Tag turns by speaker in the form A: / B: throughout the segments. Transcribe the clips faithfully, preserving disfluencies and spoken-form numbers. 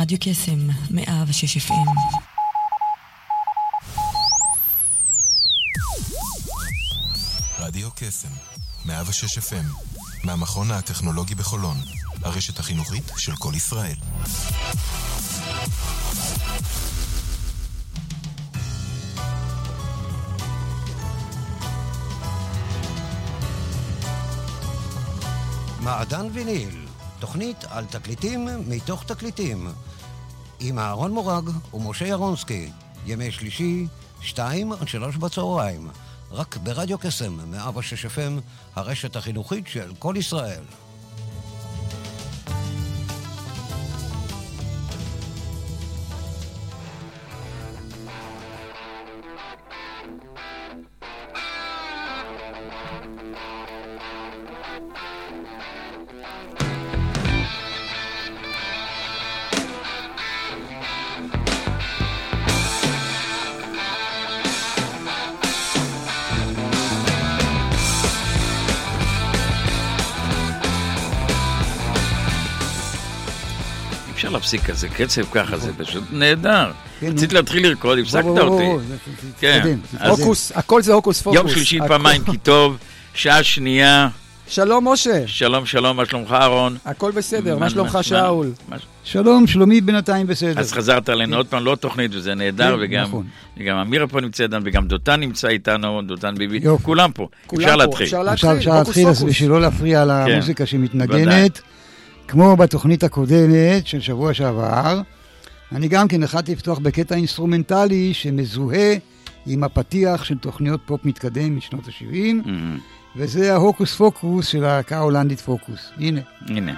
A: רדיו קסם, מאה ושש אף אם.
B: רדיו קסם, מאה ושש אף אם, מהמכון הטכנולוגי בחולון, הרשת החינוכית של כל ישראל.
C: מעדן ויניל, תוכנית על תקליטים מתוך תקליטים, עם אהרון מורג ומשה ירונסקי, ימי שלישי, שתיים עד שלוש בצהריים, רק ברדיו קסם, מאה ושש אף אם, הרשת החינוכית של כל ישראל.
D: להפסיק כזה, קצב ככה, זה פשוט נהדר. רציתי להתחיל לרקוד, הפסקת אותי.
E: כן. הכל זה הוקוס פוקוס.
D: יום שלישי פעמיים כי טוב, שעה שנייה.
E: שלום משה.
D: שלום שלום, מה שלומך אהרון?
E: הכל בסדר, מה שלומך שאול?
F: שלום, שלומי בינתיים בסדר.
D: אז חזרת עלינו עוד פעם, לא תוכנית, וזה נהדר, וגם אמירה פה נמצא איתנו, וגם דותן נמצא איתנו, דותן ביבי, כולם פה. אפשר להתחיל.
F: עכשיו אפשר להתחיל, אז בשביל לא להפריע למוזיקה שמתנגנת. כמו בתוכנית הקודמת של שבוע שעבר, אני גם כן החלטתי לפתוח בקטע אינסטרומנטלי שמזוהה עם הפתיח של תוכניות פופ מתקדם משנות ה-שבעים, mm-hmm. וזה ההוקוס פוקוס של ההקה ההולנדית פוקוס. הנה.
D: הנה.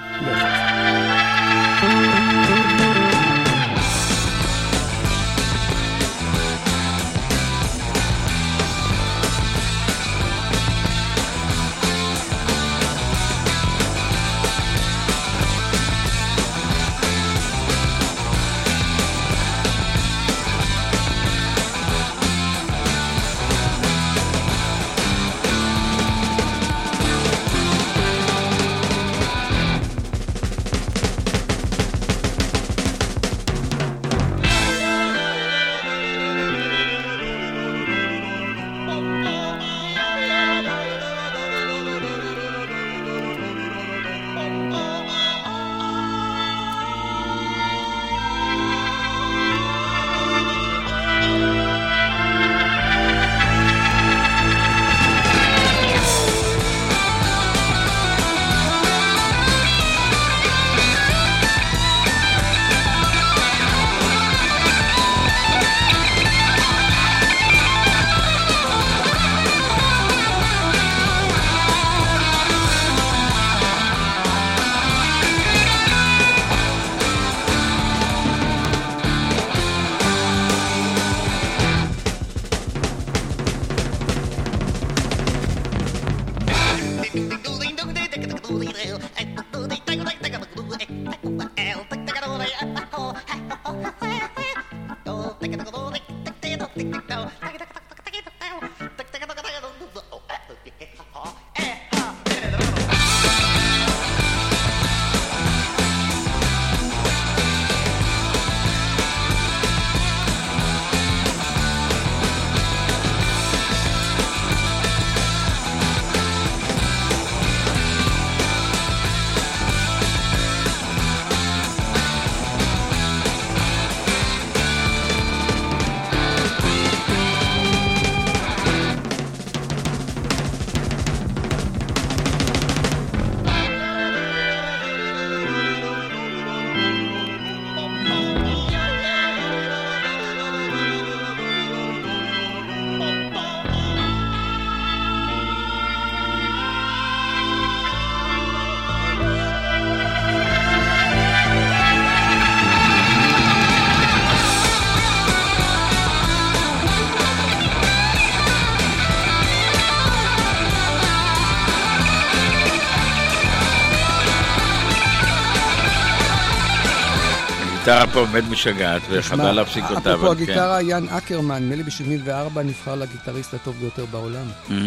D: הגיטרה פה עומד משגעת, וחבל להפסיק אותה.
E: אפרופו הגיטרה, יאן אקרמן, מלי ב-שבעים וארבע נבחר לגיטריסט הטוב ביותר בעולם.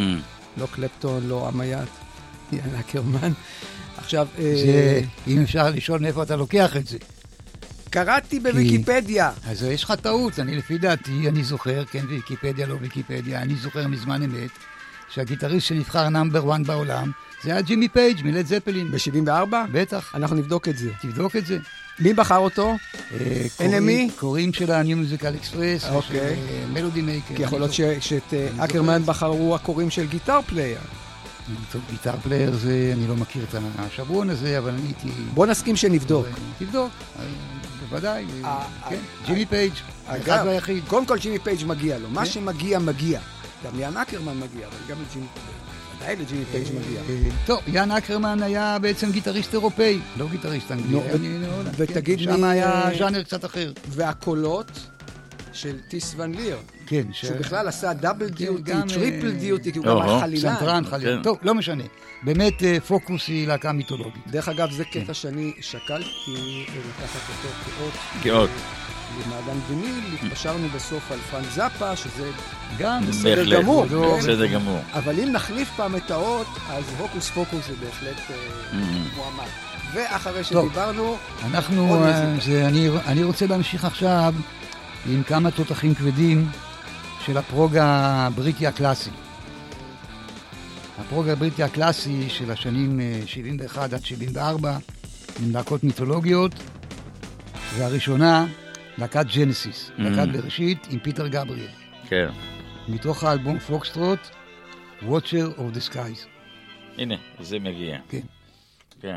E: לא קלפטון, לא אמייט, יאן אקרמן. עכשיו...
F: אם אפשר לשאול מאיפה אתה לוקח את זה.
E: קראתי בוויקיפדיה.
F: אז יש לך טעות, אני לפי דעתי, אני זוכר, כן, ויקיפדיה, לא ויקיפדיה, אני זוכר מזמן אמת, שהגיטריסט שנבחר נאמבר אחד בעולם, זה היה ג'ימי פייג' מלד זפלין.
E: ב-שבעים וארבע?
F: בטח.
E: אנחנו נבדוק את זה.
F: תבדוק את זה.
E: מי בחר אותו? אן אם אי?
F: קוראים של ה-New Musical Express,
E: אוקיי.
F: מלודי מייקר.
E: כי יכול להיות שאת אקרמן בחרו הקוראים של גיטר פלייר.
F: טוב, גיטר פלייר זה, אני לא מכיר את השבועון הזה, אבל אני הייתי...
E: בוא נסכים שנבדוק.
F: תבדוק, בוודאי, כן, ג'ימי פייג', אחד והיחיד.
E: קודם כל ג'ימי פייג' מגיע לו, מה שמגיע מגיע. גם יאן אקרמן מגיע, אבל גם לג'ימי פייג'. עדיין לג'ימי פייג' מגיע.
F: טוב, יאן אקרמן היה בעצם גיטריסט אירופאי, לא גיטריסט אנגלי.
E: ותגיד לי...
F: שם היה ז'אנר קצת אחר.
E: והקולות של טיס ון ליר.
F: כן.
E: שהוא בכלל עשה דאבל דיוטי, טריפל דיוטי, כי הוא גם היה חלילן.
F: סנטרן, חלילן. טוב, לא משנה. באמת פוקוס היא להקה מיתולוגית.
E: דרך אגב, זה קטע שאני שקלתי לקחת אותו כאות.
D: כאות.
E: למעדן ויניל, התפשרנו בסוף על פרנק זאפה, שזה
F: גם
E: בסדר גמור.
D: בסדר גמור.
E: אבל אם נחליף פעם את האות, אז הוקוס פוקוס זה בהחלט מועמד. ואחרי שדיברנו...
F: אנחנו, אני רוצה להמשיך עכשיו עם כמה תותחים כבדים של הפרוג הבריטי הקלאסי. הפרוג הבריטי הקלאסי של השנים שבעים ואחת עד שבעים וארבע, עם להקות מיתולוגיות, והראשונה, להקת ג'נסיס, mm-hmm. להקת בראשית עם פיטר גבריאל.
D: כן.
F: מתוך האלבום פוקסטרוט, Watcher of the Skies.
D: הנה, זה מגיע.
F: כן.
D: כן.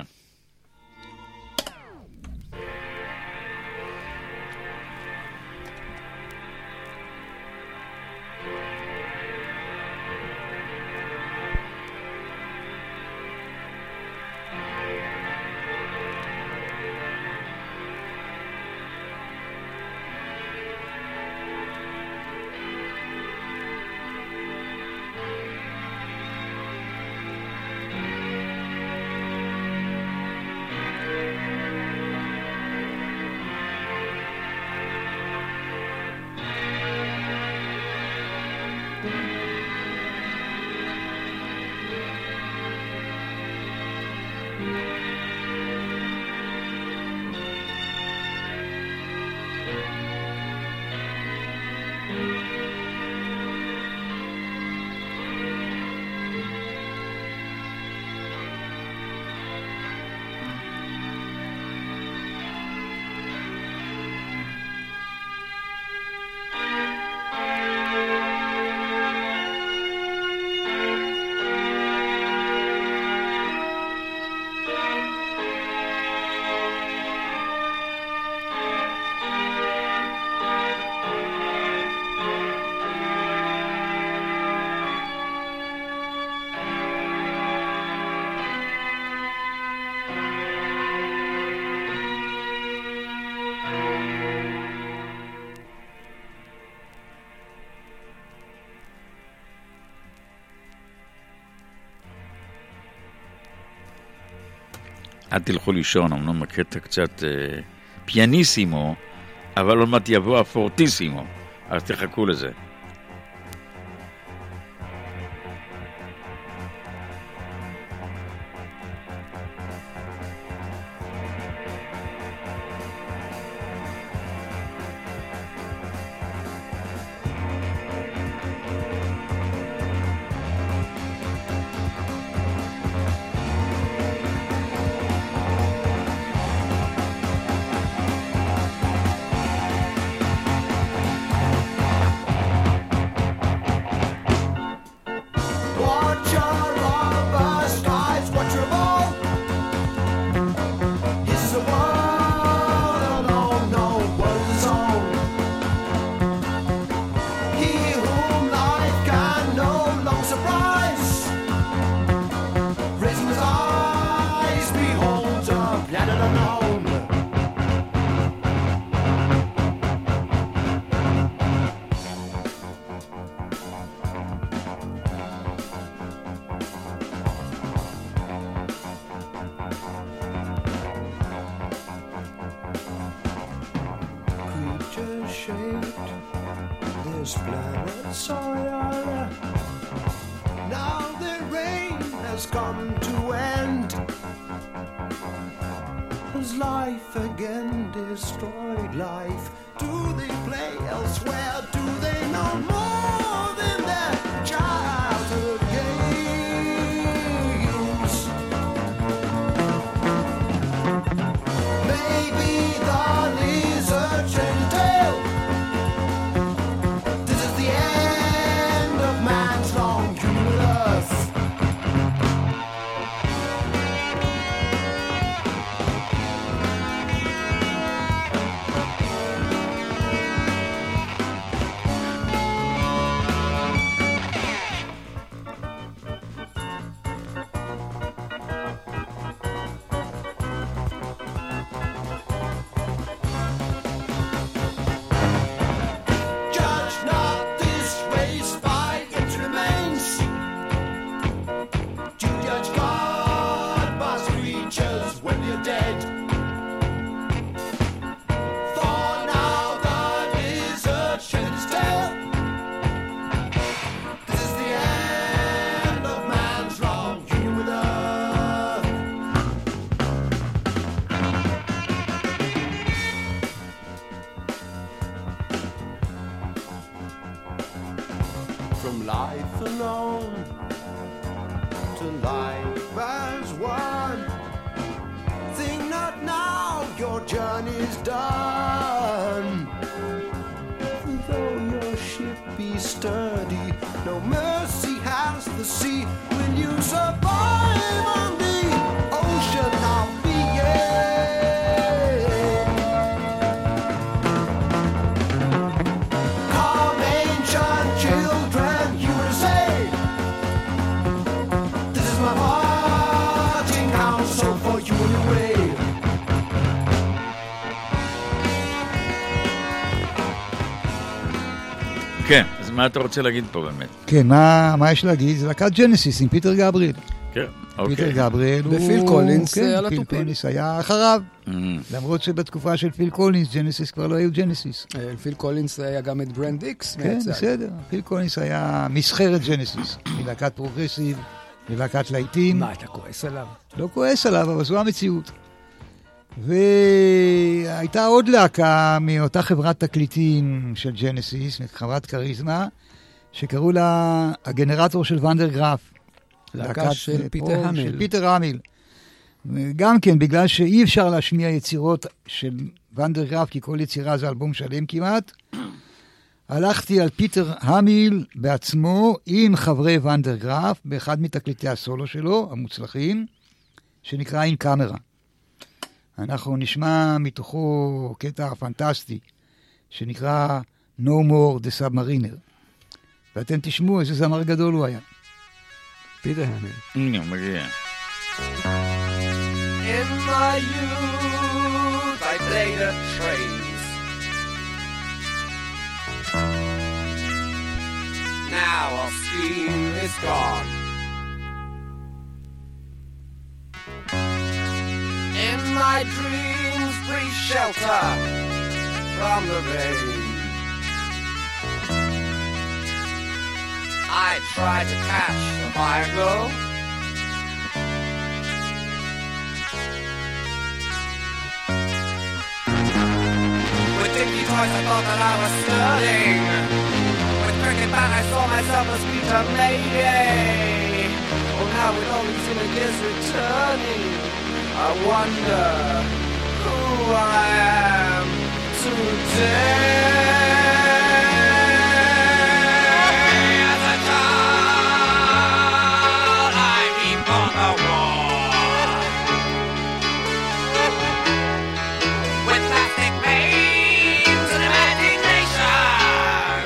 D: אל תלכו לישון, אמנם הקטע קצת אה, פיאניסימו, אבל עוד מעט יבוא הפורטיסימו, אז תחכו לזה.
G: Does life again destroy life? Do they play elsewhere? Do they know more than their childhood games? Maybe the lizard changed tail. This is the end of man's long human earth.
D: כן, אז מה אתה רוצה להגיד פה באמת?
F: כן, מה, מה יש להגיד? זה להקת ג'נסיס עם פיטר גבריאל.
D: כן, אוקיי.
F: פיטר גבריאל הוא...
E: ופיל קולינס
F: כן,
E: על
F: פיל
E: הטופים.
F: קולינס היה אחריו.
D: Mm.
F: למרות שבתקופה של פיל קולינס, ג'נסיס כבר לא היו ג'נסיס.
E: פיל קולינס היה גם את ברנד איקס.
F: כן, בסדר. פיל קולינס היה מסחרת ג'נסיס. מלהקת פרוגרסיב, מלהקת להיטים.
E: מה, אתה כועס עליו?
F: לא כועס עליו, אבל זו המציאות. והייתה עוד להקה מאותה חברת תקליטים של ג'נסיס, חברת קריזמה, שקראו לה הגנרטור של ונדרגראף.
E: להקה של פיטר המיל.
F: של פיטר המיל. גם כן, בגלל שאי אפשר להשמיע יצירות של ונדרגראף, כי כל יצירה זה אלבום שלם כמעט, הלכתי על פיטר המיל בעצמו עם חברי ונדרגראף, באחד מתקליטי הסולו שלו, המוצלחים, שנקרא אין קאמרה. אנחנו נשמע מתוכו קטע פנטסטי, שנקרא No More the Submariner. ואתם תשמעו איזה זמר גדול הוא היה.
E: פיטר המיל.
D: הנה, הוא מגיע.
G: In my youth I played at trains. Now our steam is gone. In my dreams breathe shelter from the rain. I try to catch the fire glow. With dinky toys I thought that I was sterling. With cricket bat I saw myself as Peter Mayday. Oh, now with all these images returning, I wonder who I am today. As a child, I peeped on the wall with plastic veins and imagination.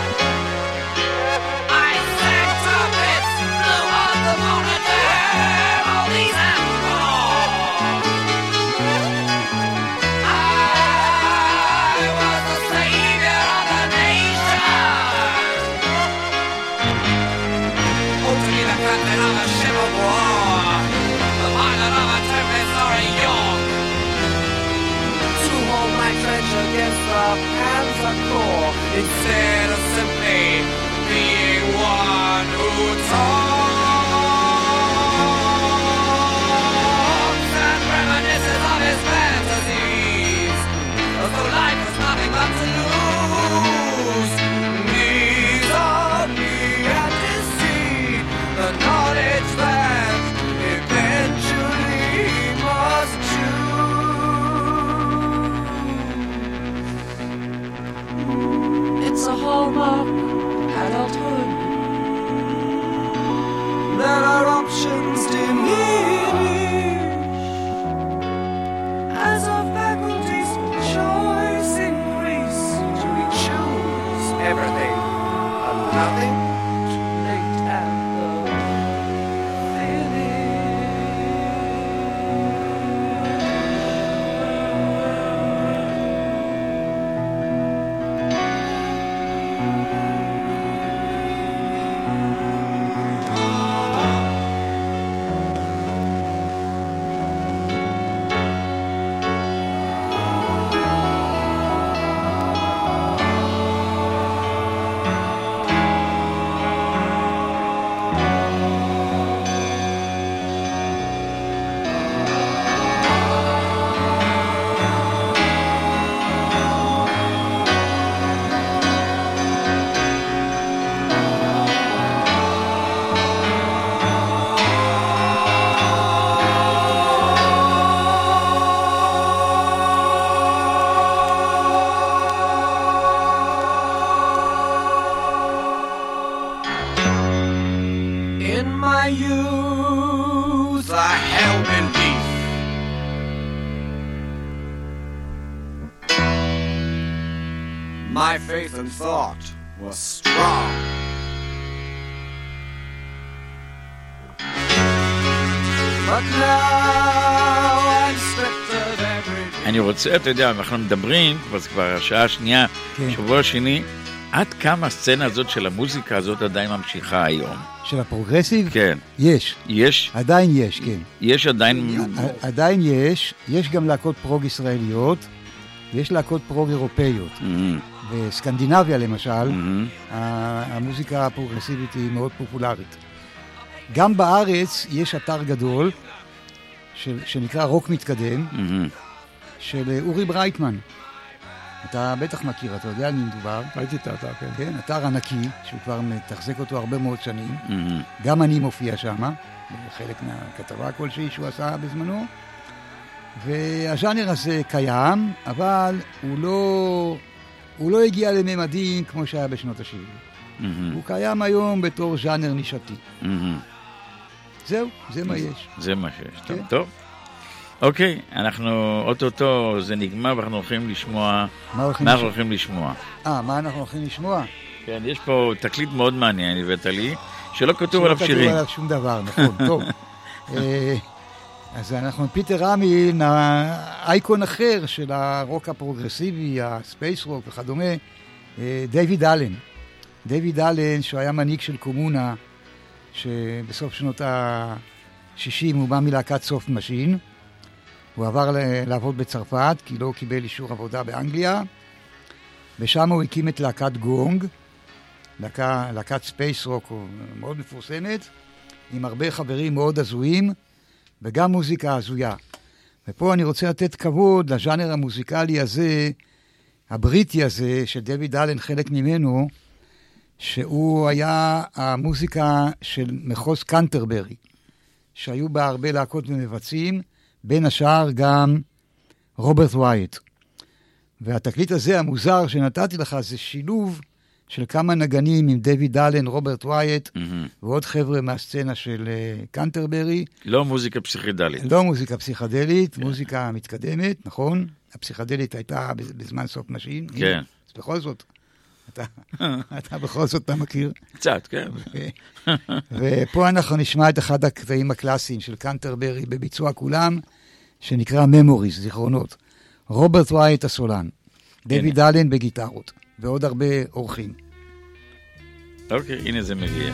G: I sang trumpets, blew on the monotone, all these and more. I was the savior of the nation. Oh, to be the captain of a ship of war, the pilot of a tempest or a yacht, to hold my trench against the Panzer Corps instead of simply being one who talks and reminisces of his past. my faith and thought was strong. But now I'm stripped of every...
D: אני רוצה, אתה יודע, אנחנו מדברים, זה כבר השעה השנייה,
F: כן.
D: שבוע השני, עד כמה הסצנה הזאת של המוזיקה הזאת עדיין ממשיכה היום?
F: של הפרוגרסיב?
D: כן.
F: יש.
D: יש?
F: עדיין יש, כן.
D: יש עדיין...
F: עדיין יש. יש גם להקות פרוג ישראליות, ויש להקות פרוג אירופאיות.
D: Mm-hmm.
F: בסקנדינביה למשל,
D: Mm-hmm.
F: המוזיקה הפרוגרסיבית היא מאוד פופולרית. גם בארץ יש אתר גדול, של, שנקרא רוק מתקדם,
D: Mm-hmm.
F: של אורי ברייטמן. אתה בטח מכיר, אתה יודע על מי מדובר.
E: ראיתי את האתר, כן.
F: כן, אתר ענקי, שהוא כבר מתחזק אותו הרבה מאוד שנים.
D: Mm-hmm.
F: גם אני מופיע שם, בחלק מהכתבה כלשהי שהוא עשה בזמנו. והז'אנר הזה קיים, אבל הוא לא, הוא לא הגיע לממדים כמו שהיה בשנות ה-שבעים.
D: Mm-hmm.
F: הוא קיים היום בתור ז'אנר נישתי.
D: Mm-hmm.
F: זהו, זה מה יש.
D: זה מה שיש.
F: כן.
D: טוב, טוב. אוקיי, אנחנו, אוטוטו זה נגמר ואנחנו הולכים לשמוע...
F: מה הולכים
D: מה
F: לשמוע?
D: אנחנו הולכים לשמוע?
F: אה, מה אנחנו הולכים לשמוע?
D: כן, יש פה תקליט מאוד מעניין, הבאת לי, שלא כתוב עליו
F: שלא
D: שירים.
F: כתוב עליו שום דבר, נכון, טוב. אה, אז אנחנו פיטר רמין, האייקון אחר של הרוק הפרוגרסיבי, הספייס רוק וכדומה, אה, דיוויד אלן. דיוויד אלן, שהוא היה מנהיג של קומונה, שבסוף שנות ה-שישים הוא בא מלהקת סופט משין. הוא עבר לעבוד בצרפת, כי לא קיבל אישור עבודה באנגליה. ושם הוא הקים את להקת גונג, להקה, להקת ספייס רוק מאוד מפורסמת, עם הרבה חברים מאוד הזויים, וגם מוזיקה הזויה. ופה אני רוצה לתת כבוד לז'אנר המוזיקלי הזה, הבריטי הזה, שדויד אלן חלק ממנו, שהוא היה המוזיקה של מחוז קנטרברי, שהיו בה הרבה להקות ומבצעים, בין השאר גם רוברט ווייט. והתקליט הזה, המוזר שנתתי לך, זה שילוב של כמה נגנים עם דויד אלן, רוברט ווייט, mm-hmm. ועוד חבר'ה מהסצנה של uh, קנטרברי.
D: לא מוזיקה פסיכדלית.
F: לא מוזיקה פסיכדלית, yeah. מוזיקה מתקדמת, נכון? הפסיכדלית הייתה בזמן סוף משין.
D: כן.
F: אז בכל זאת, אתה, אתה בכל זאת אתה מכיר.
D: קצת, כן.
F: ופה אנחנו נשמע את אחד הקטעים הקלאסיים של קנטרברי בביצוע כולם, שנקרא ממוריז, זיכרונות. רוברט ווייט הסולן, דויד אלן בגיטרות, ועוד הרבה אורחים.
D: אוקיי, הנה זה מגיע.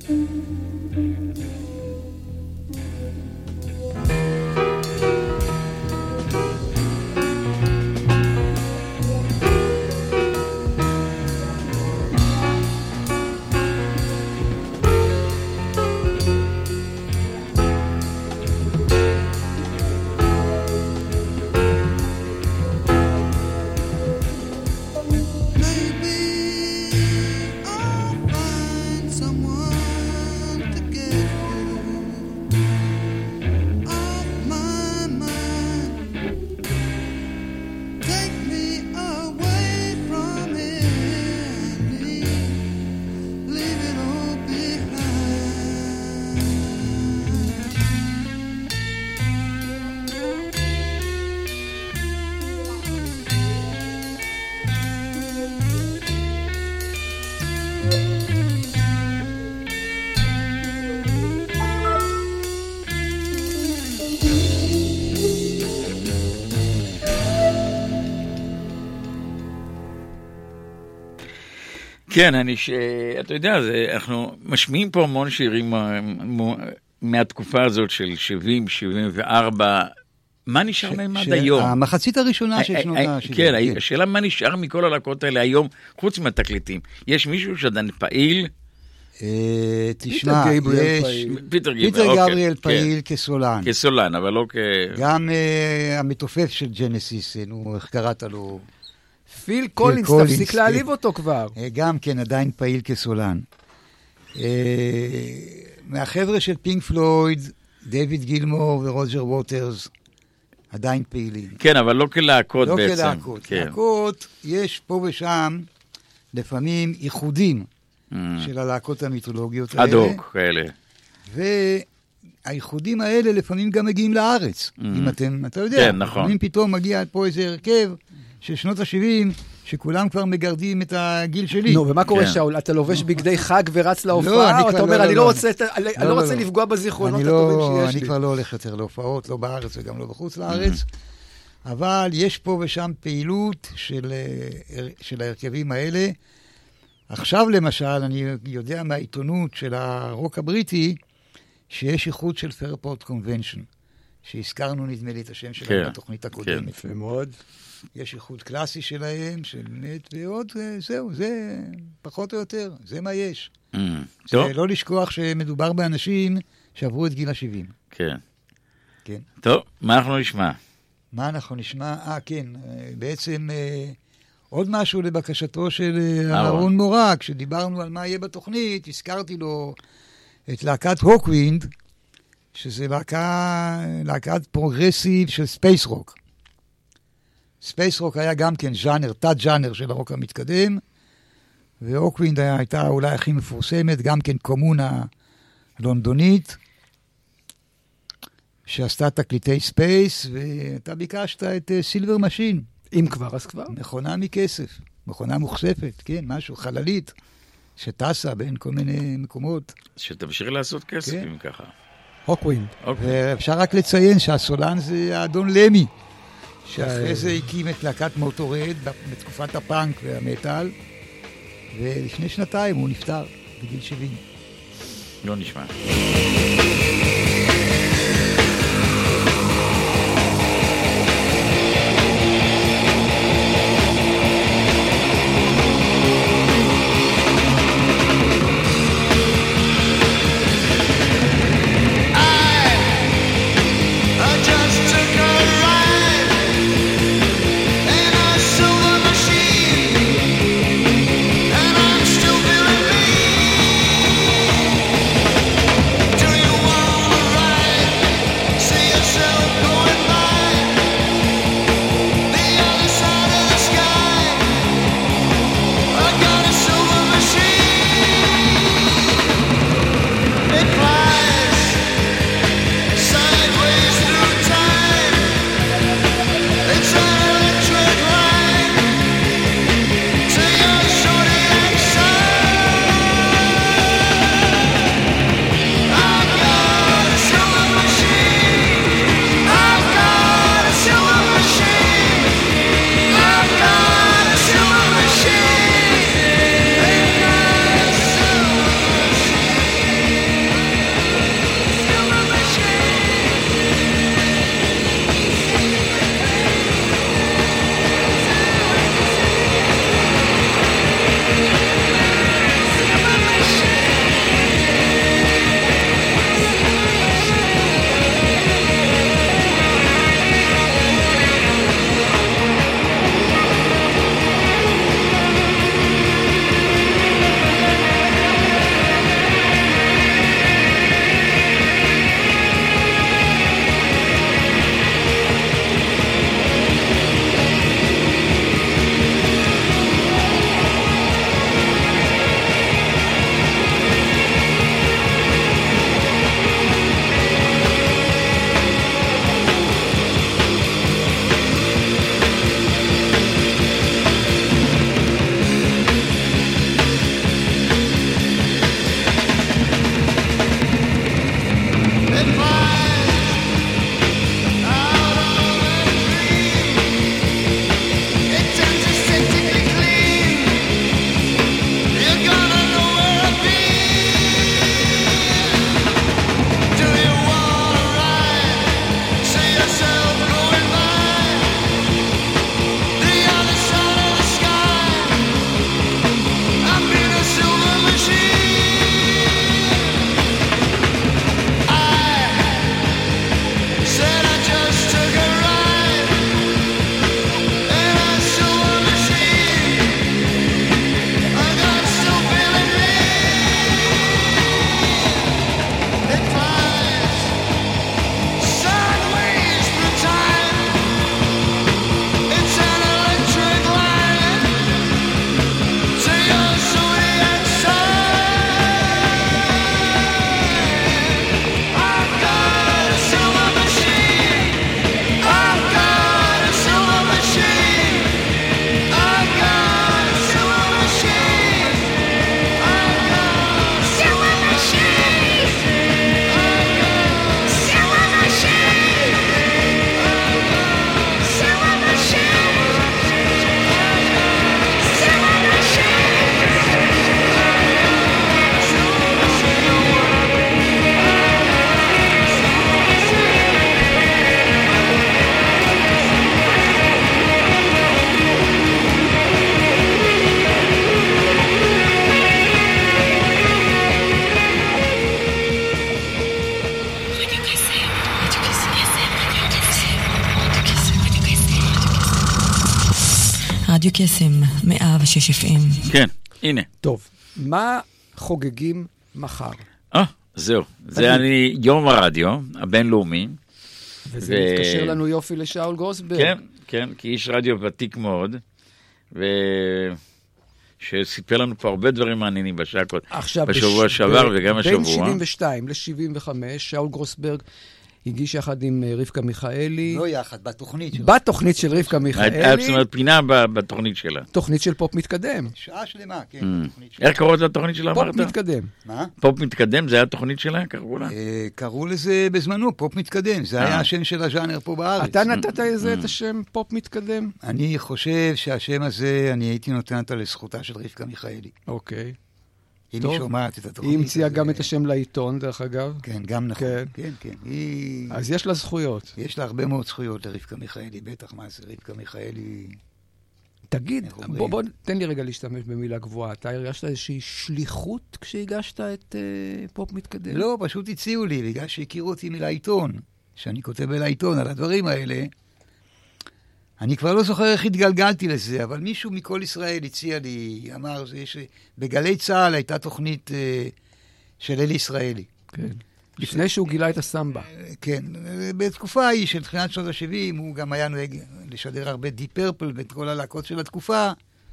D: כן, אני ש... אתה יודע, זה, אנחנו משמיעים פה המון שירים מהתקופה הזאת של שבעים, שבעים וארבע, מה נשאר להם עד היום?
F: המחצית הראשונה של שנות ה-שבעים.
D: כן, השאלה מה נשאר מכל הלהקות האלה היום, חוץ מהתקליטים. יש מישהו שעדיין פעיל?
F: תשמע, יש... פיטר גבריאל פעיל כסולן.
D: כסולן, אבל לא כ...
F: גם המתופף של ג'נסיס, נו, איך קראת לו?
E: פיל קולינס, תפסיק להעליב אותו כבר.
F: גם כן, עדיין פעיל כסולן. מהחבר'ה של פינק פלויד, דיוויד גילמור ורוג'ר ווטרס, עדיין פעילים.
D: כן, אבל לא כלהקות
F: לא
D: בעצם.
F: לא כלהקות. כן. להקות, יש פה ושם, לפעמים ייחודים mm. של הלהקות המיתולוגיות האלה.
D: אדוק, כאלה.
F: והייחודים האלה לפעמים גם מגיעים לארץ. Mm. אם אתם, אתה יודע.
D: כן, נכון.
F: אם פתאום מגיע פה איזה הרכב של שנות ה-שבעים, שכולם כבר מגרדים את הגיל שלי.
E: נו, ומה קורה שאול? אתה לובש בגדי חג ורץ להופעה, או אתה אומר, אני לא רוצה לפגוע בזיכרונות הטובים שיש לי.
F: אני כבר לא הולך יותר להופעות, לא בארץ וגם לא בחוץ לארץ, אבל יש פה ושם פעילות של ההרכבים האלה. עכשיו למשל, אני יודע מהעיתונות של הרוק הבריטי, שיש איחוד של פיירפורט קונבנשן, שהזכרנו נדמה לי את השם שלהם בתוכנית הקודמת.
E: יפה מאוד.
F: יש איחוד קלאסי שלהם, של נט, ועוד, זהו, זה פחות או יותר, זה מה יש. Mm, זה לא לשכוח שמדובר באנשים שעברו את גיל ה-שבעים.
D: כן.
F: כן.
D: טוב, מה אנחנו נשמע?
F: מה אנחנו נשמע? אה, כן, בעצם אה, עוד משהו לבקשתו של אהרון מורג, כשדיברנו על מה יהיה בתוכנית, הזכרתי לו את להקת הוקווינד, שזה להקה, להקת פרוגרסיב של ספייס רוק. ספייס רוק היה גם כן ז'אנר, תת ז'אנר של הרוק המתקדם, והוקווינד הייתה אולי הכי מפורסמת, גם כן קומונה לונדונית, שעשתה תקליטי ספייס, ואתה ביקשת את סילבר משין.
E: אם כבר, אז כבר.
F: מכונה מכסף, מכונה מוכספת, כן, משהו, חללית, שטסה בין כל מיני מקומות.
D: שתמשיך לעשות כסף, כן. אם ככה.
E: הוקווינד.
F: ואפשר רק לציין שהסולן זה האדון למי, שאחרי זה הקים את להקת מוטורד בתקופת הפאנק והמטל, ולפני שנתיים הוא נפטר בגיל שבעים.
D: לא נשמע.
H: Do you wanna
A: רדיו קסם, מאה ושש אף אם.
D: כן, הנה.
E: טוב, מה חוגגים מחר?
D: אה, זהו. זה אני, יום הרדיו הבינלאומי.
E: וזה מתקשר לנו יופי לשאול גרוסברג.
D: כן, כן, כי איש רדיו ותיק מאוד, שסיפר לנו פה הרבה דברים מעניינים בשקות, בשבוע שעבר וגם השבוע.
E: בין שבעים ושתיים ל-שבעים וחמש, שאול גרוסברג הגיש יחד עם רבקה מיכאלי.
F: לא יחד, בתוכנית שלה.
E: בתוכנית של רבקה מיכאלי.
D: זאת אומרת, פינה בתוכנית שלה.
E: תוכנית של פופ מתקדם.
F: שעה שלמה, כן.
D: איך קראות לתוכנית שלה, אמרת?
E: פופ מתקדם.
F: מה?
D: פופ מתקדם, זה היה התוכנית שלה? קראו לה?
F: קראו לזה בזמנו, פופ מתקדם. זה היה השם של הז'אנר פה בארץ.
E: אתה נתת לזה את השם פופ מתקדם?
F: אני חושב שהשם הזה, אני הייתי נותן אותה לזכותה של רבקה מיכאלי.
E: אוקיי.
F: היא שומעת את התוכנית.
E: היא המציאה גם את השם לעיתון, דרך אגב.
F: כן, גם נכון. כן, כן.
E: אז יש לה זכויות.
F: יש לה הרבה מאוד זכויות לרבקה מיכאלי, בטח מה זה, רבקה מיכאלי...
E: תגיד, בוא, בוא, תן לי רגע להשתמש במילה גבוהה. אתה הרגשת איזושהי שליחות כשהגשת את uh, פופ מתקדם?
F: לא, פשוט הציעו לי, בגלל שהכירו אותי מלעיתון, שאני כותב בלעיתון על הדברים האלה. אני כבר לא זוכר איך התגלגלתי לזה, אבל מישהו מכל ישראל הציע לי, אמר, זה שבגלי צהל הייתה תוכנית uh, של אלי ישראלי.
E: כן. לפני שהוא גילה את הסמבה.
F: כן. בתקופה ההיא של תחילת שנות ה-שבעים, הוא גם היה נוהג לשדר הרבה די פרפל ואת כל הלהקות של התקופה.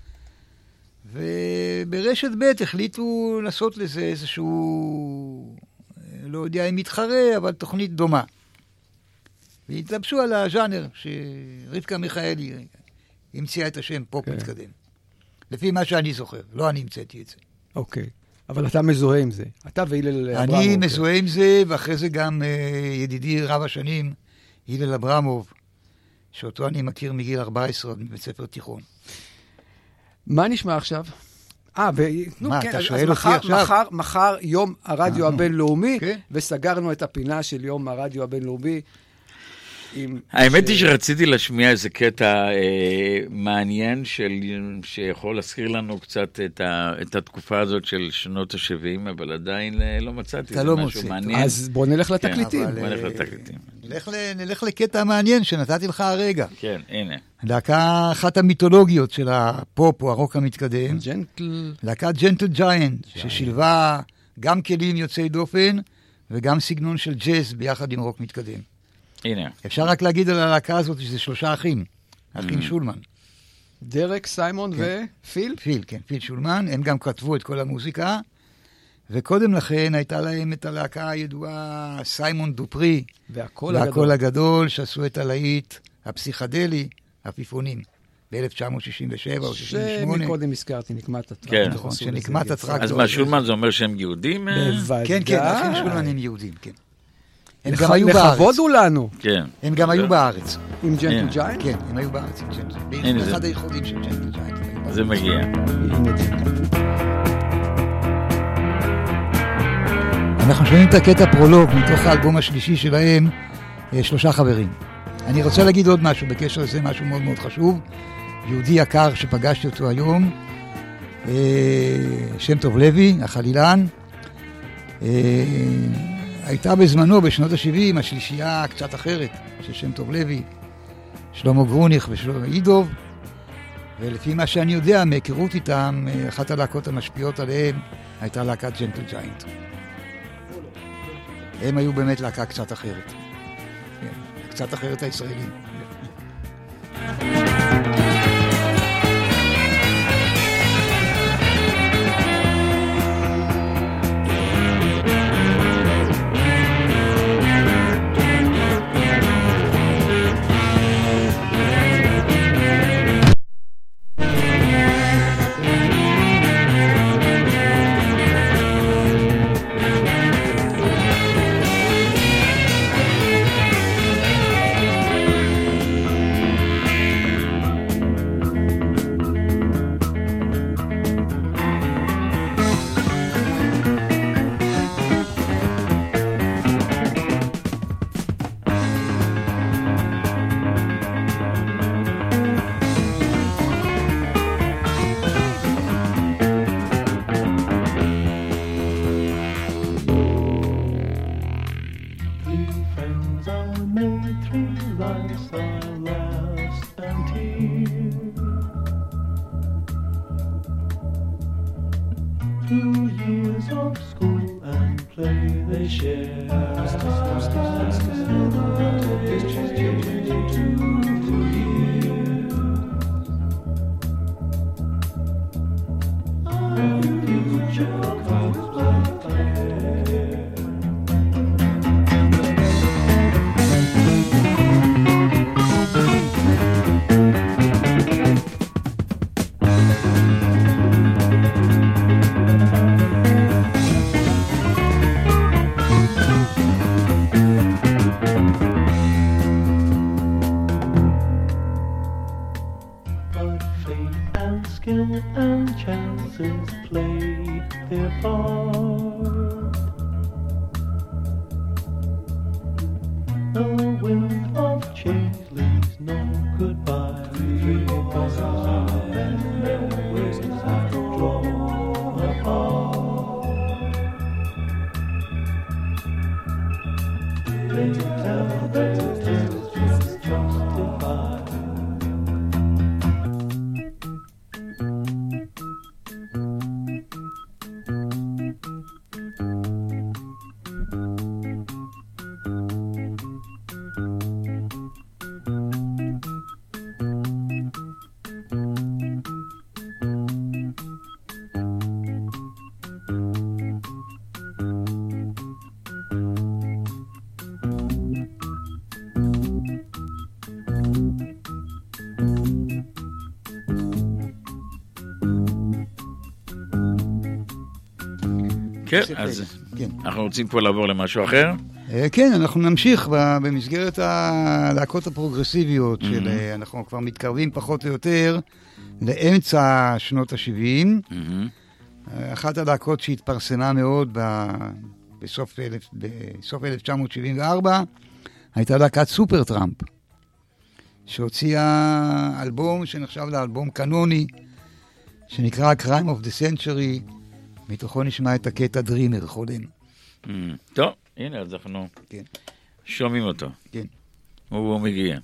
F: וברשת ב' החליטו לעשות לזה איזשהו, לא יודע אם מתחרה, אבל תוכנית דומה. והתלבשו על הז'אנר שרבקה מיכאלי המציאה את השם פופ מתקדם. לפי מה שאני זוכר, לא אני המצאתי את זה.
E: אוקיי. אבל אתה מזוהה עם זה. אתה והילל אברמוב.
F: אני מזוהה עם זה, ואחרי זה גם ידידי רב השנים, הילל אברמוב, שאותו אני מכיר מגיל ארבע עשרה מבית ספר תיכון.
E: מה נשמע עכשיו? אה, נו,
F: מה,
E: כן,
F: אתה
E: אז
F: שואל אותי
E: מחר,
F: עכשיו?
E: מחר, מחר יום הרדיו
F: אה,
E: הבינלאומי,
F: כן.
E: וסגרנו את הפינה של יום הרדיו הבינלאומי.
D: האמת היא שרציתי להשמיע איזה קטע אה, מעניין של, שיכול להזכיר לנו קצת את, ה, את התקופה הזאת של שנות ה-שבעים, אבל עדיין לא מצאתי.
F: אתה לא
D: משהו
F: מוצא.
D: מעניין.
E: אז בוא נלך לתקליטים.
D: כן, בוא נלך לתקליטים.
F: נלך, נלך לקטע מעניין שנתתי לך הרגע.
D: כן, הנה.
F: להקה אחת המיתולוגיות של הפופ או הרוק המתקדם.
E: ג'נטל.
F: להקת ג'נטל ג'יינט, ששילבה גם כלים יוצאי דופן וגם סגנון של ג'אז ביחד עם רוק מתקדם.
D: הנה.
F: אפשר רק להגיד על הלהקה הזאת שזה שלושה אחים. אחים שולמן.
E: דרק, סיימון ופיל?
F: פיל, כן, פיל שולמן. הם גם כתבו את כל המוזיקה. וקודם לכן הייתה להם את הלהקה הידועה סיימון דופרי.
E: והקול הגדול.
F: והקול הגדול שעשו את הלהיט הפסיכדלי, עפיפונים, ב-אלף תשע מאות שישים ושבע או שישים ושמונה.
E: שמקודם הזכרתי, נקמת הטרקטור.
D: כן.
F: נכון, שנקמת הטרקטור.
D: אז מה, שולמן זה אומר שהם יהודים?
E: בוודאי.
F: כן, כן, אחים שולמן הם יהודים, כן. הם גם היו בארץ.
E: לכבודו לנו.
D: כן.
F: הם גם היו בארץ.
E: עם ג'נטל ג'יינט?
F: כן, הם היו בארץ עם ג'נטל. באחד הייחודים של ג'נטל ג'יינט.
D: זה מגיע.
F: אנחנו שומעים את הקטע פרולוג מתוך האלבום השלישי שלהם, שלושה חברים. אני רוצה להגיד עוד משהו בקשר לזה, משהו מאוד מאוד חשוב. יהודי יקר שפגשתי אותו היום, שם טוב לוי, החלילן, הייתה בזמנו, בשנות ה-שבעים, השלישייה קצת אחרת, של שם טוב לוי, שלמה גרוניך ושלמה אידוב, ולפי מה שאני יודע, מהיכרות איתם, אחת הלהקות המשפיעות עליהם, הייתה להקת ג'נטל ג'יינט. הם היו באמת להקה קצת אחרת. קצת אחרת הישראלים.
H: play they share.
D: כן, אז אנחנו רוצים פה לעבור למשהו אחר?
F: כן, אנחנו נמשיך במסגרת הלהקות הפרוגרסיביות של, אנחנו כבר מתקרבים פחות או יותר לאמצע שנות ה-שבעים. אחת הלהקות שהתפרסמה מאוד בסוף אלף תשע מאות שבעים וארבע הייתה להקת סופרטראמפ, שהוציאה אלבום שנחשב לאלבום קנוני, שנקרא Crime of the Century, מתוכו נשמע את הקטע דרימר, חולם.
D: טוב, הנה, אז אנחנו שומעים אותו.
F: כן.
D: הוא מגיע.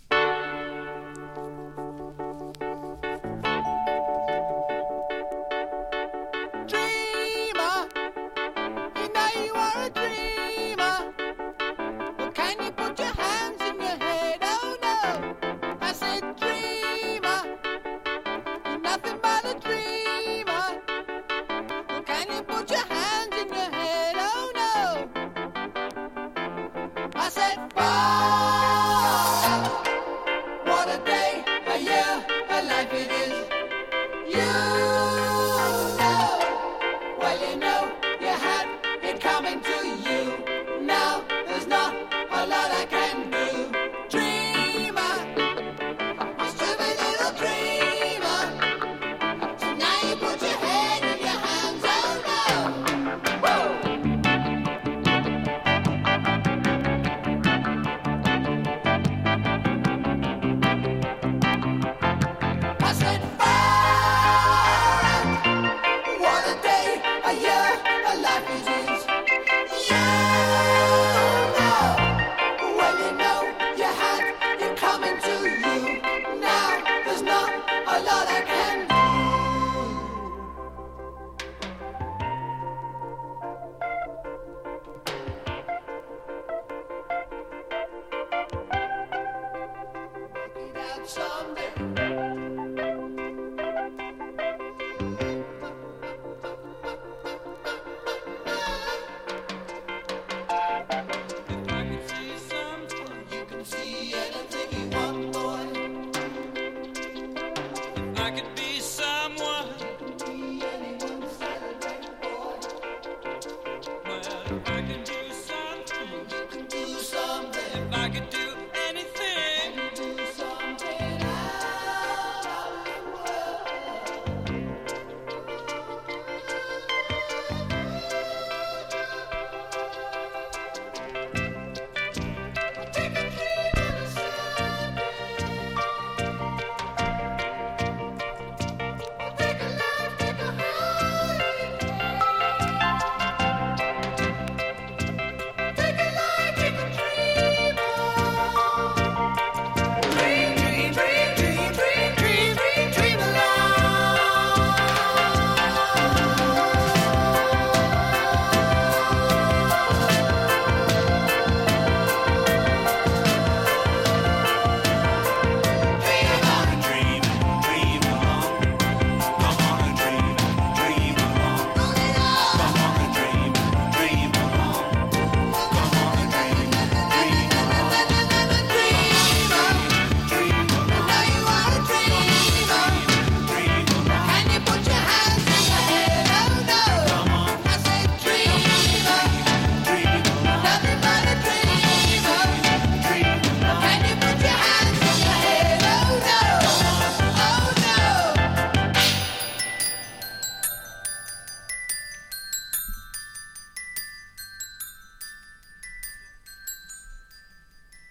I: If I could do anything, do something.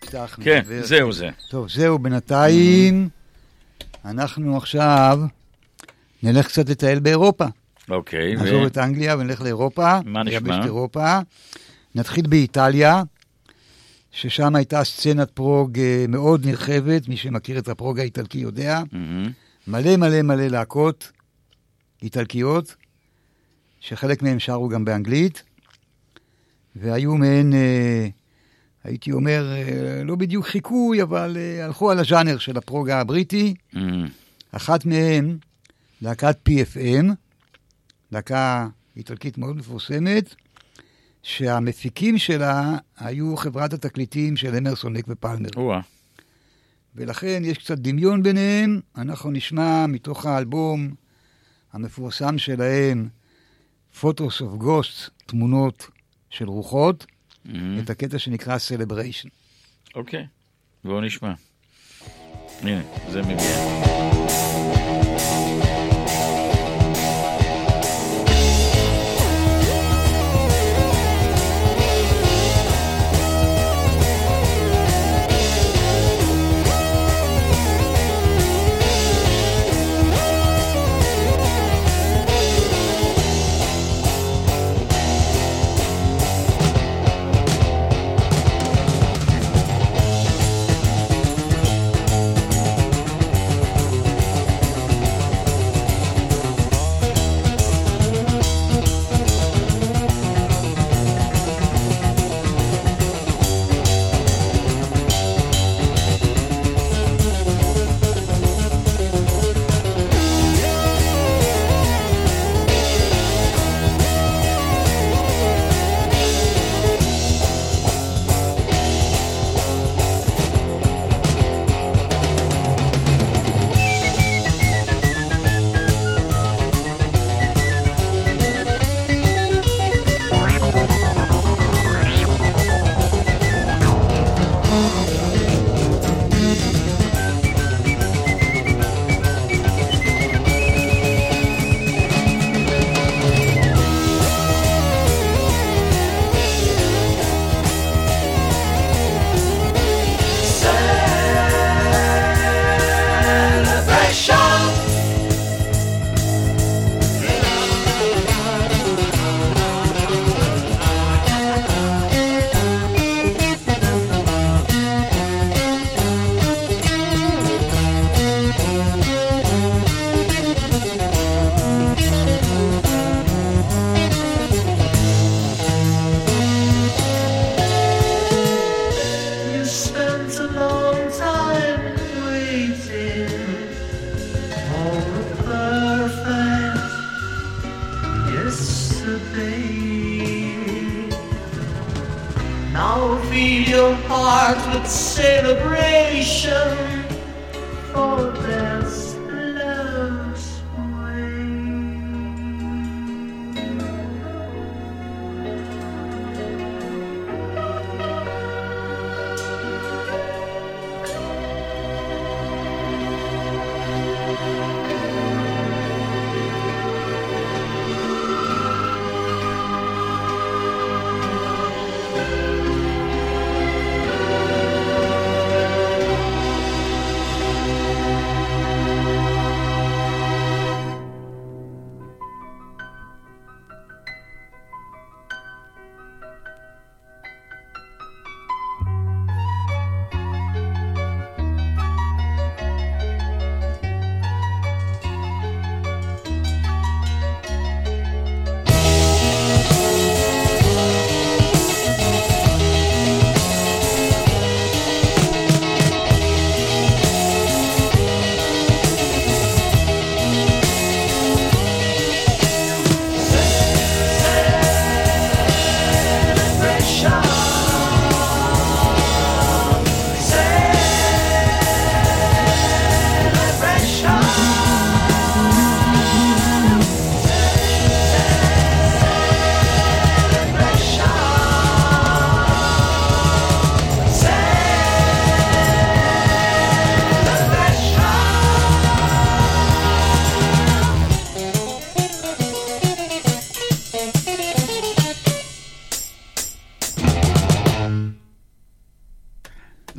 F: נפתח.
D: כן, זהו זה.
F: טוב, זהו, בינתיים אנחנו עכשיו נלך קצת לטייל באירופה.
D: אוקיי.
F: נעזוב את אנגליה ונלך לאירופה.
D: מה נשמע?
F: יבשת אירופה. נתחיל באיטליה, ששם הייתה סצנת פרוג מאוד נרחבת, מי שמכיר את הפרוג האיטלקי יודע. מלא מלא מלא להקות איטלקיות, שחלק מהם שרו גם באנגלית, והיו מהן, הייתי אומר, לא בדיוק חיקוי, אבל הלכו על הז'אנר של הפרוג הבריטי. אחת מהם, להקת פי אף אם, להקה איטלקית מאוד מפורסמת, שהמפיקים שלה היו חברת התקליטים של אמרסון, לייק ופלמר.
D: וואה.
F: ולכן יש קצת דמיון ביניהם. אנחנו נשמע מתוך האלבום המפורסם שלהם, Photos of Ghosts, תמונות של רוחות, mm-hmm. את הקטע שנקרא Celebration.
D: אוקיי, okay. בואו נשמע. הנה, זה מגיע.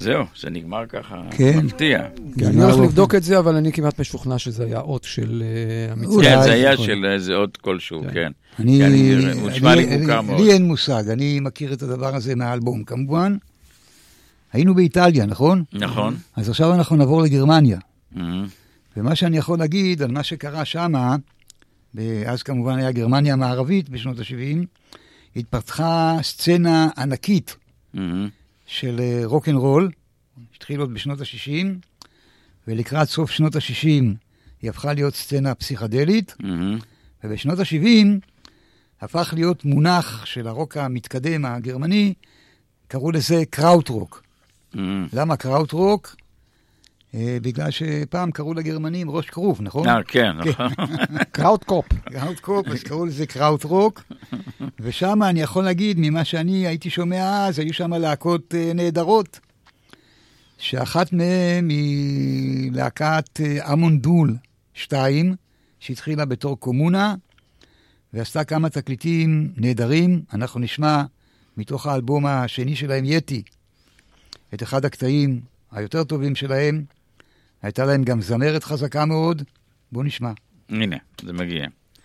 D: זהו, זה נגמר ככה,
F: כן.
D: מפתיע.
E: אני הולך לבדוק את זה, אבל אני כמעט משוכנע שזה היה אות של המצווה.
D: כן, זה היה של איזה אות כלשהו, כן. הוא נשמע לי מוכר מאוד.
F: לי אין מושג, אני מכיר את הדבר הזה מהאלבום, כמובן. היינו באיטליה, נכון?
D: נכון.
F: אז עכשיו אנחנו נעבור לגרמניה. ומה שאני יכול להגיד על מה שקרה שמה, אז כמובן היה גרמניה המערבית בשנות ה-שבעים, התפתחה סצנה ענקית של רוק'נ'רול, התחיל עוד בשנות ה-שישים, ולקראת סוף שנות ה-שישים היא הפכה להיות סצנה פסיכדלית, ובשנות ה-שבעים הפך להיות מונח של הרוק המתקדם הגרמני, קראו לזה קראוטרוק. למה קראוטרוק? בגלל שפעם קראו לגרמנים ראש כרוב, נכון?
D: אה, כן, נכון.
E: קראוטקופ.
F: קראוטקופ, אז קראו לזה קראוטרוק, ושם אני יכול להגיד, ממה שאני הייתי שומע אז, היו שם להקות נהדרות, שאחת מהן היא להקת אמונדול שתיים, שהתחילה בתור קומונה, ועשתה כמה תקליטים נהדרים. אנחנו נשמע מתוך האלבום השני שלהם, יטי, את אחד הקטעים היותר טובים שלהם. הייתה להם גם זמרת חזקה מאוד. בואו נשמע.
D: הנה, זה מגיע.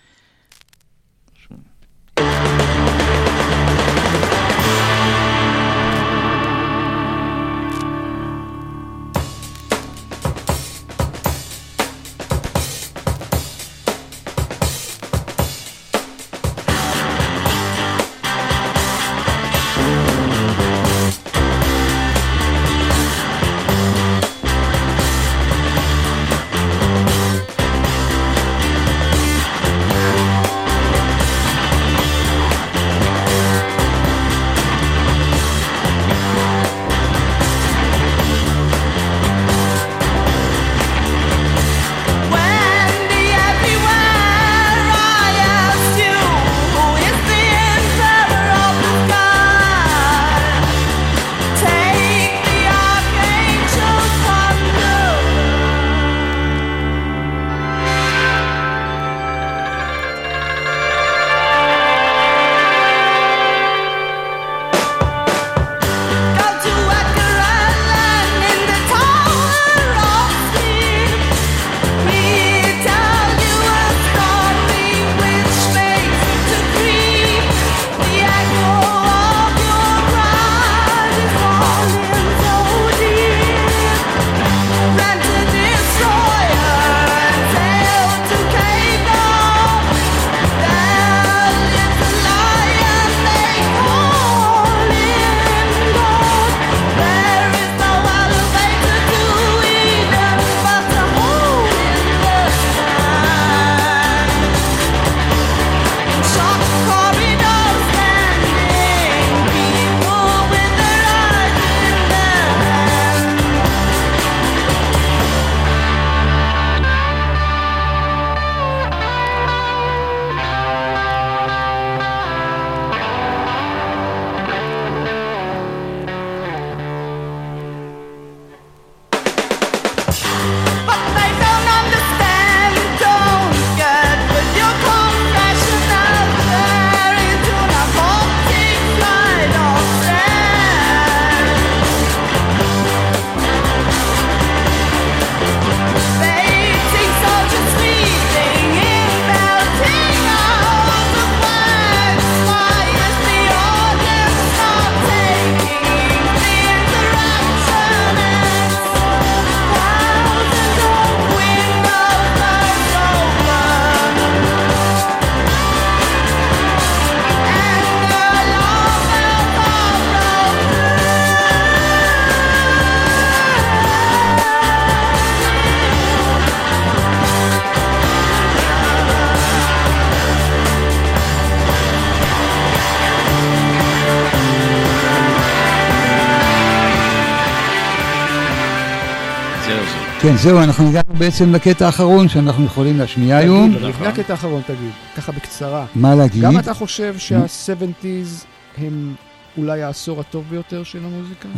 F: כן, זהו, אנחנו הגענו בעצם לקטע האחרון שאנחנו יכולים להשמיע היום.
E: לפני הקטע האחרון, תגיד, ככה בקצרה.
F: מה להגיד?
E: גם אתה חושב שה-שבעים הם אולי העשור הטוב ביותר של המוזיקה?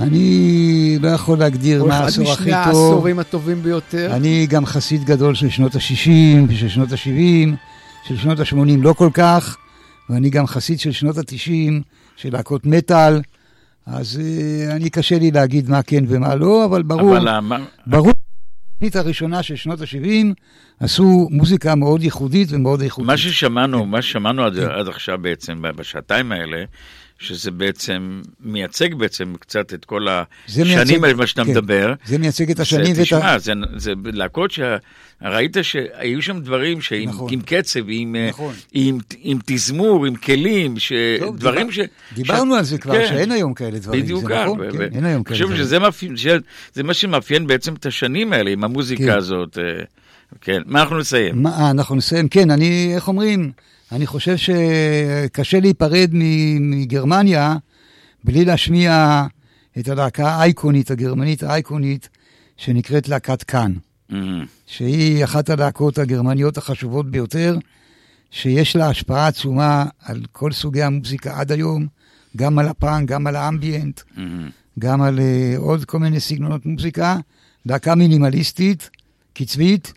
F: אני לא יכול להגדיר מה העשור הכי טוב.
E: או אחד משני העשורים הטובים ביותר?
F: אני גם חסיד גדול של שנות ה-שישים ושל שנות ה-שבעים, של שנות ה-שמונים לא כל כך, ואני גם חסיד של שנות ה-תשעים, של להקות מטל, אז אני קשה לי להגיד מה כן ומה לא, אבל ברור, ברור, התוכנית הראשונה של שנות ה-שבעים עשו מוזיקה מאוד ייחודית ומאוד איכותית.
D: מה ששמענו, מה ששמענו עד, עד עכשיו בעצם, בשעתיים האלה, שזה בעצם מייצג בעצם קצת את כל השנים האלה, מה שאתה
F: כן,
D: מדבר.
F: זה מייצג את השנים.
D: זה, תשמע, ואת... זה, זה להקות שראית שהיו שם דברים שעם, נכון. עם קצב, עם, נכון. עם, עם תזמור, עם כלים, ש... טוב, דברים
F: דיבר,
D: ש...
F: דיברנו
D: ש...
F: על זה כבר,
D: כן.
F: שאין היום כאלה דברים.
D: בדיוק
F: זה
D: כך.
F: נכון?
D: ו...
F: כן, אין היום כאלה דברים.
D: שזה מאפיין, זה מה שמאפיין בעצם את השנים האלה, עם המוזיקה כן. הזאת. כן, מה אנחנו נסיים?
F: מה, אנחנו נסיים, כן, אני, איך אומרים, אני חושב שקשה להיפרד מגרמניה, בלי להשמיע את הלהקה האייקונית, הגרמנית האייקונית, שנקראת להקת כאן. Mm-hmm. שהיא אחת הלהקות הגרמניות החשובות ביותר, שיש לה השפעה עצומה על כל סוגי המוזיקה עד היום, גם על הפאנק, גם על האמביאנט, mm-hmm. גם על uh, עוד כל מיני סגנונות מוזיקה, להקה מינימליסטית, קצבית,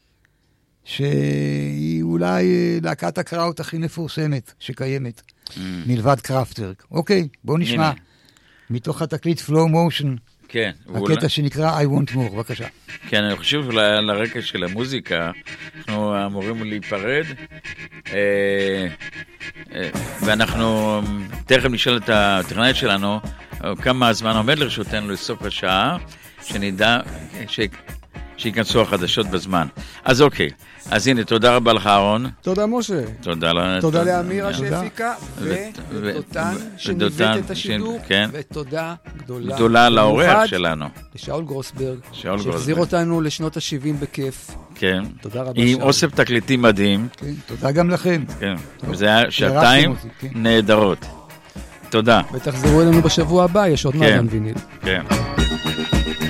F: שהיא אולי להקת הקראוט הכי מפורסמת שקיימת, mm. מלבד קראפטוורק. אוקיי, בואו נשמע. הנה. מתוך התקליט Flow Motion,
D: כן,
F: הקטע
D: ואולי...
F: שנקרא I Want More, בבקשה.
D: כן, אני חושב ל... לרקע של המוזיקה, אנחנו אמורים להיפרד, אה, אה, ואנחנו תכף נשאל את הטכנאית שלנו, כמה הזמן עומד לרשותנו לסוף השעה, שנדע ש... שיכנסו החדשות בזמן. אז אוקיי, אז הנה, תודה רבה לך, אהרון.
E: תודה, משה.
D: תודה לה...
E: תודה לאמירה שהפיקה, ודותן שניווט את השידור, ותודה גדולה.
D: גדולה לעורך שלנו.
E: לשאול גרוסברג,
D: שהחזיר
E: שהחזיר אותנו לשנות ה-שבעים בכיף.
D: כן.
E: תודה רבה.
D: עם אוסף תקליטים מדהים.
F: כן, תודה גם לכם.
D: כן, וזה היה שעתיים נהדרות. תודה.
E: ותחזרו אלינו בשבוע הבא, יש עוד מעגן ויניל.
D: כן.